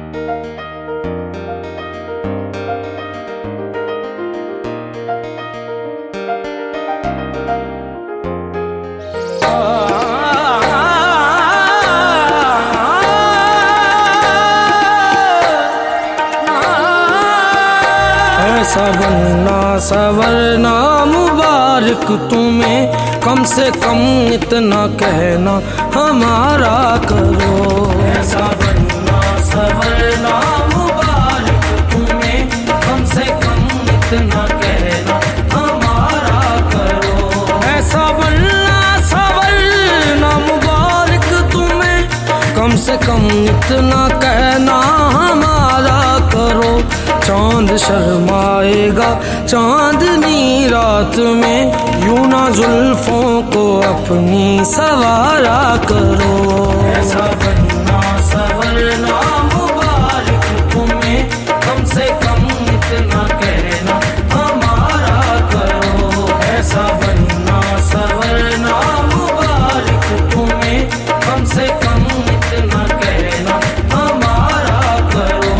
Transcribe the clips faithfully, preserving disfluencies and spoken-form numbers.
ऐसा बनना सवरना मुबारक तुम्हें, कम से कम इतना कहना हमारा करो। ऐसा बनना सवरना मुबारक तुम्हें, कम से कम इतना कहना हमारा करो। ऐसा बनना सवरना मुबारक तुम्हें, कम से कम इतना कहना हमारा करो। चांद शर्माएगा चांदनी रात में, यूं ना जुल्फों को अपनी सवारा करो। ऐसा बनना सवरना मुबारक तुम्हें, कम से कम इतना कहना हमारा करो। ऐसा बनना सवरना मुबारक तुम्हें, कम से कम इतना कहना हमारा करो।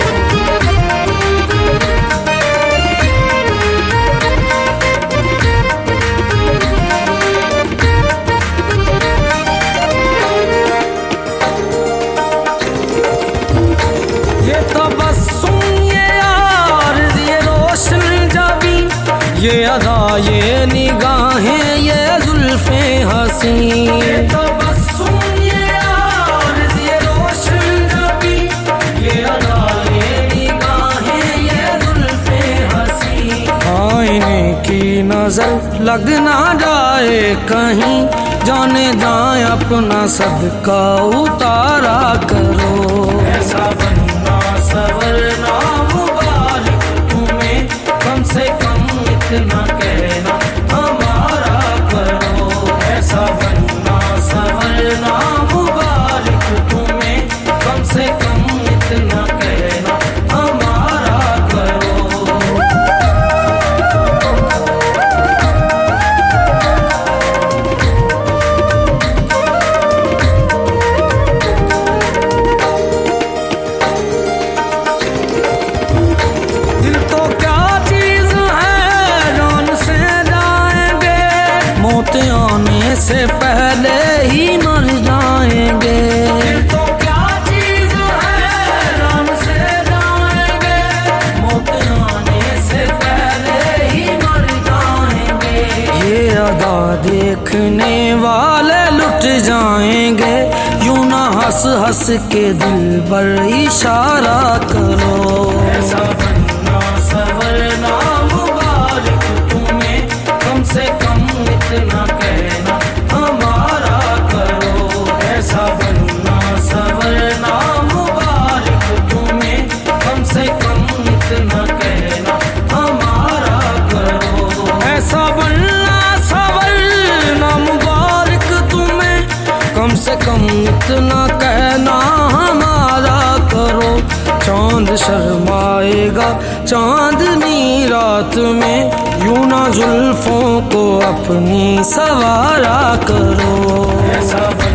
ये अदा ये निगाहें ये जुल्फे हंसी, ये तबस्सुम ये आरज़ ये रोशन जबी, ये अदा ये निगाहें ये जुल्फे हंसी। आईने की नजर लग ना जाए कहीं, जाने जाए अपना सदका उतारा करो। ऐसा बनना सवरना मुबारक तुम्हें, कम से कम इतना कहना हमारा करो। ऐसा बनना सवरना मुबारक तुम्हें, कम से कम इतना कहना हमारा करो। दिल तो क्या चीज है जान से जाएंगे, मौत आने से पहले ही मर जाएंगे। दिल तो क्या चीज है जान से जाएंगे, मौत आने से पहले ही मर जाएंगे। ये अदा देखने वाले लुट जाएंगे, यूं ना हंस हंस के दिल पर इशारा करो। ऐसा बनना सवरना मुबारक तुम्हें, कम से कम इतना कहना हमारा करो। ऐसा बनना सवरना मुबारक तुम्हें, कम से कम इतना कहना हमारा करो। ऐसा बनना सवरना मुबारक तुम्हें, कम से कम इतना कहना हमारा करो। चांद शर्माएगा चांदनी रात में, यूं ना जुल्फों को अपनी सवारा करो। ऐसा